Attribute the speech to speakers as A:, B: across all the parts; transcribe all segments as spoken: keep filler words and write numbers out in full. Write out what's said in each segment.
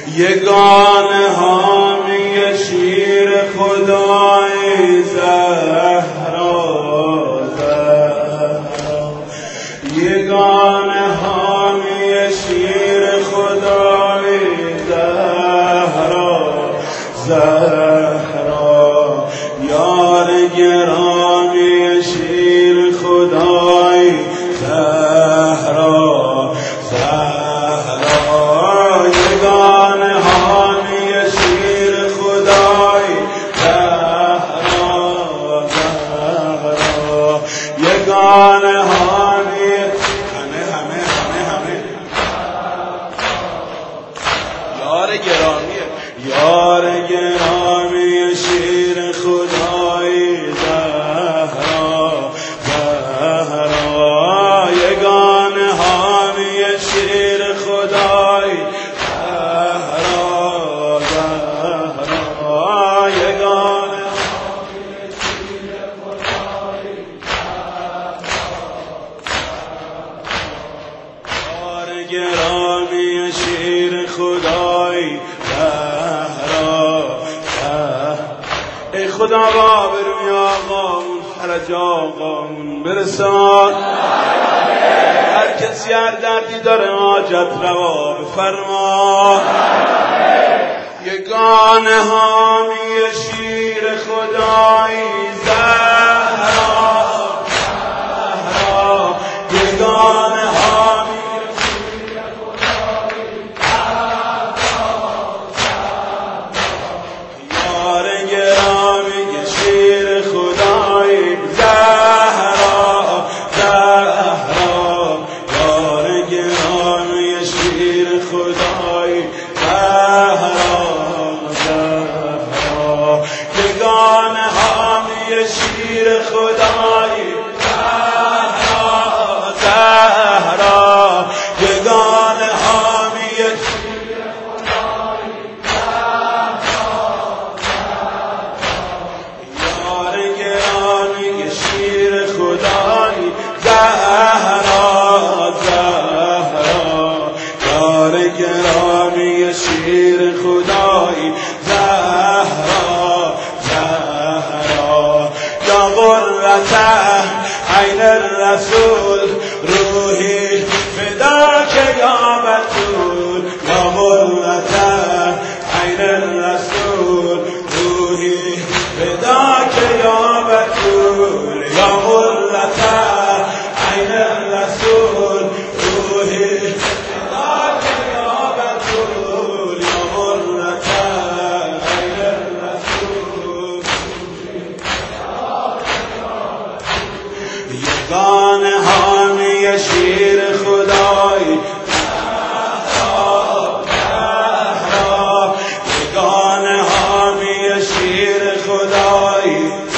A: یگانه حامی شیر خدای زهرا زهرا یگانه حامی شیر خدای زهرا زهرا یار گرامی شیر خدای زهرا زهرا یگانه حامی شیر خدای زهرا زهرا یگانه حامی همه همه همه همه یار گرامیه یار گرامی شیر خدای زهرا زهرا یگانه حامی شیر خدای زهرا زهرا یگانه حامی شیر خدای یار گرامی شیر خدای ای خدا بابرمی آقامون فرج آقامون برسان هر کسی هر دردی داره حاجت روا بفرما یگانه حامی شیر خدای زهرا زهرا یگانه حامی شیر خدای یار گرامی شیر خدای زهرا زهرا یار گرامی شیر خدای زهرا زهرا یگانه حامی شیر خدای زهرا زهرا یگانه حامی شیر خدای یار گرامی شیر خدای زهرا زهرا یار گرامی شیر خدای زهرا زهرا یا قرة عین الرسول روحی فداک یا بتول یا قرة عین الرسول روحی فداک یا بتول یا قرة عین الرسول روحی فداک یا بتول یا قرة عین الرسول یگانه حامی شیر خدای یگانه حامی شیر خدای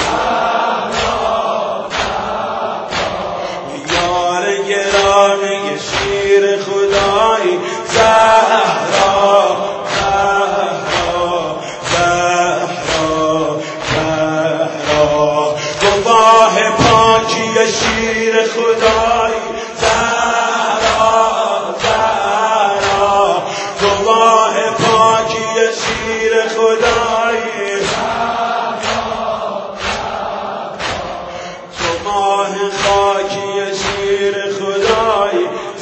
A: یار گرامی شیر خدای زهرا زهرا زهرا زهرا گواه پاکی شیر خدای زهرا زهرا گواه پاکی شیر خدای تو ماه خاکی شیر خدای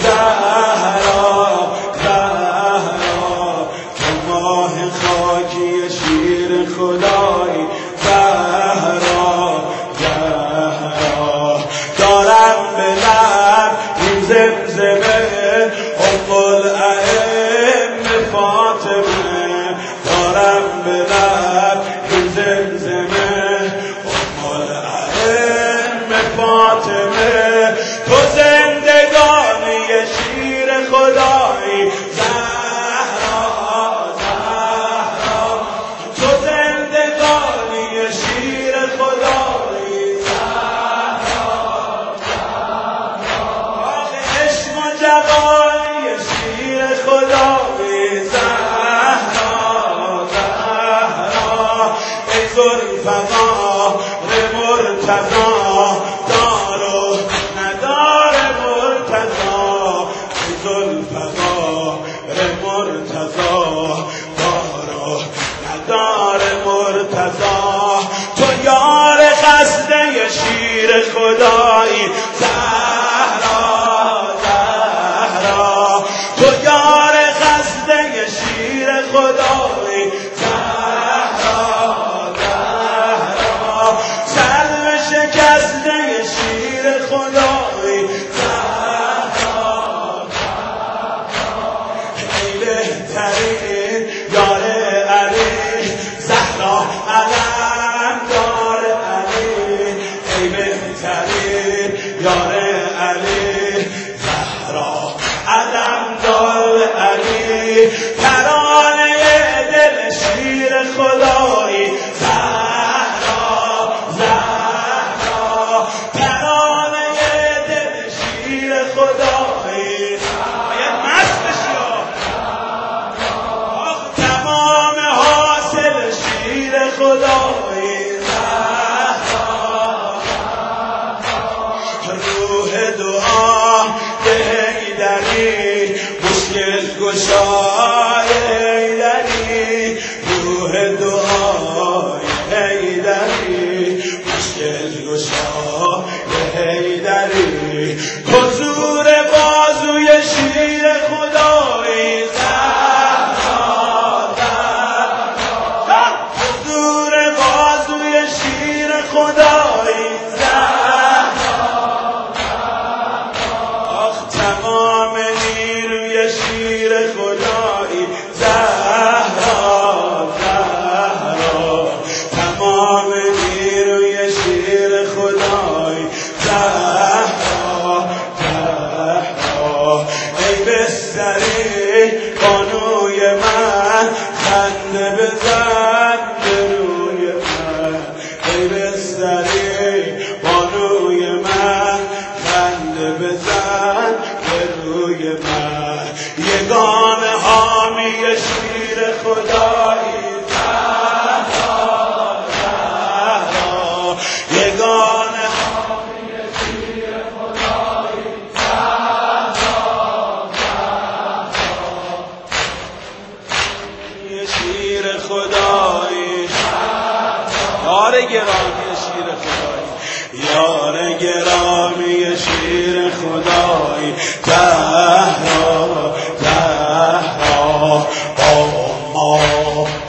A: زهرا زهرا تو ماه خاکی شیر خدای زهرا زهرا دارم به لب این زمزمه ام الائمه فاطمه دارم به لب این زمزمه ام الائمه فاطمه تو زندگانی شیر خدای زهرا زهرا تو زندگانی شیر خدای زهرا زهرا عشق و جوانی شیر خدای زهرا زهرا ای ذوالفقار مرتضی دار و ندار مرتضی ای ذوالفقار مرتضی دارو ندار مرتضا تو یار خسته شیر خدایی زهرا زهرا تو یار خسته شیر خدایی زهرا زهرا سلم شکسته شیر خدایی زهرا ای بهترین یار علی زهرا علم دار علی ای بهترین یار علی زهرا علم دار علی ترانه دل شیر خدایی زهرا زهرا ترانه دل شیر خدایی باید مست بشی آخ تمام حاصل شیر خدایی زهرا روح دعا حیدری مشکل گشای حیدری روح دعای حیدری مشکل گشای حیدری حضور بازوی شیر خدایی زهرا زهرا حضور بازوی شیر خدایی تمام نیروی شیر خدایی زهرا زهرا تمام نیروی شیر خدایی زهرا زهرا ای بستری بانوی من خنده بزن به روی من ای بستری بانوی من خنده بزن به روی من یگان حامی شیر خدایی زهرا زهرا یگان حامی شیر خدایی زهرا زهرا شیر خدایی یار گرامی شیر خدایی یار گرامی شیر خدایی زهرا زهرا با ما